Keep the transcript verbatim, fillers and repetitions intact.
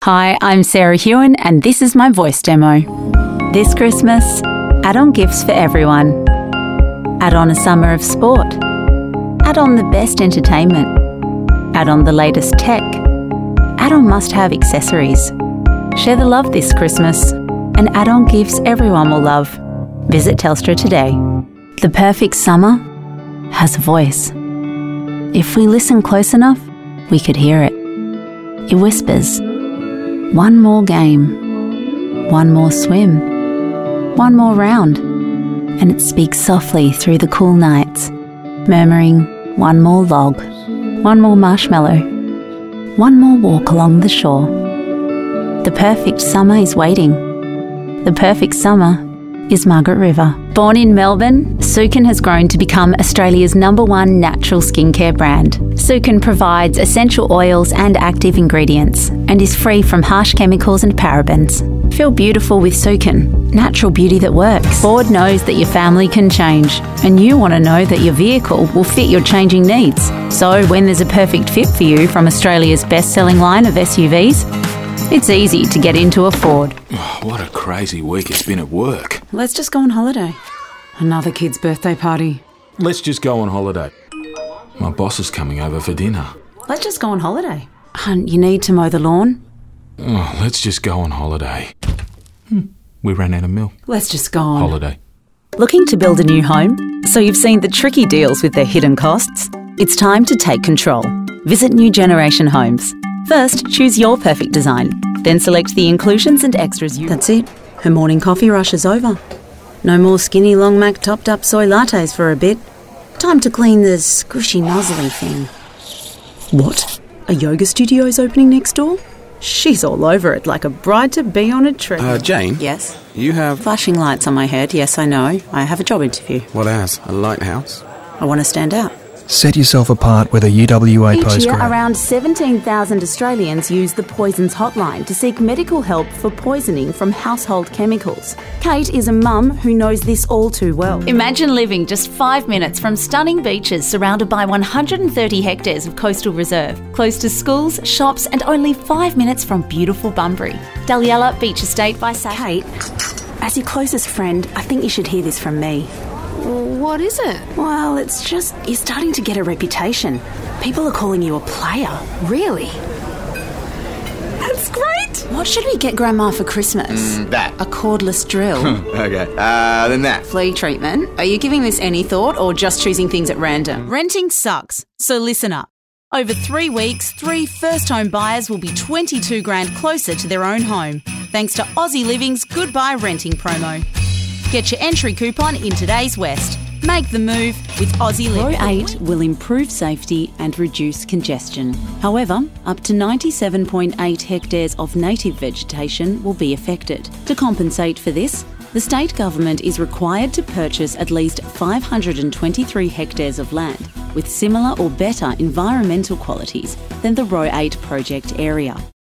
Hi, I'm Sarah Hewen and this is my voice demo. This Christmas, add on gifts for everyone. Add on a summer of sport. Add on the best entertainment. Add on the latest tech. Add on must-have accessories. Share the love this Christmas and add on gifts everyone will love. Visit Telstra today. The perfect summer has a voice. If we listen close enough, we could hear it. It whispers, one more game, one more swim, one more round, and it speaks softly through the cool nights, murmuring one more log, one more marshmallow, one more walk along the shore. The perfect summer is waiting. The perfect summer is Margaret River. Born in Melbourne, Sukin has grown to become Australia's number one natural skincare brand. Sukin provides essential oils and active ingredients and is free from harsh chemicals and parabens. Feel beautiful with Sukin, natural beauty that works. Ford knows that your family can change and you want to know that your vehicle will fit your changing needs. So when there's a perfect fit for you from Australia's best-selling line of S U Vs, it's easy to get into a Ford. Oh, what a crazy week it's been at work. Let's just go on holiday. Another kid's birthday party. Let's just go on holiday. My boss is coming over for dinner. Let's just go on holiday. Hun, you need to mow the lawn. Oh, let's just go on holiday. Hmm, we ran out of milk. Let's just go on Holiday. Looking to build a new home? So you've seen the tricky deals with their hidden costs? It's time to take control. Visit New Generation Homes. First, choose your perfect design. Then select the inclusions and extras you... That's it. Her morning coffee rush is over. No more skinny long mac topped up soy lattes for a bit. Time to clean the squishy nozzly thing. What? A yoga studio's opening next door? She's all over it like a bride-to-be on a tree. Uh, Jane? Yes? You have... Flashing lights on my head, yes I know. I have a job interview. What as? A lighthouse? I want to stand out. Set yourself apart with a U W A Each year, postgrad. around seventeen thousand Australians use the Poisons Hotline to seek medical help for poisoning from household chemicals. Kate is a mum who knows this all too well. Imagine living just five minutes from stunning beaches surrounded by one hundred thirty hectares of coastal reserve, close to schools, shops and only five minutes from beautiful Bunbury. Dalyella Beach Estate by Sash. Kate, as your closest friend, I think you should hear this from me. What is it? Well, it's just, you're starting to get a reputation. People are calling you a player. Really? That's great! What should we get Grandma for Christmas? Mm, that. A cordless drill. Okay. Uh, then that. Flea treatment. Are you giving this any thought or just choosing things at random? Renting sucks, so listen up. Over three weeks, three first home buyers will be twenty-two grand closer to their own home, thanks to Aussie Living's Goodbye Renting promo. Get your entry coupon in today's West. Make the move with Aussie Living. Row eight will improve safety and reduce congestion. However, up to ninety-seven point eight hectares of native vegetation will be affected. To compensate for this, the state government is required to purchase at least five hundred twenty-three hectares of land with similar or better environmental qualities than the Row eight project area.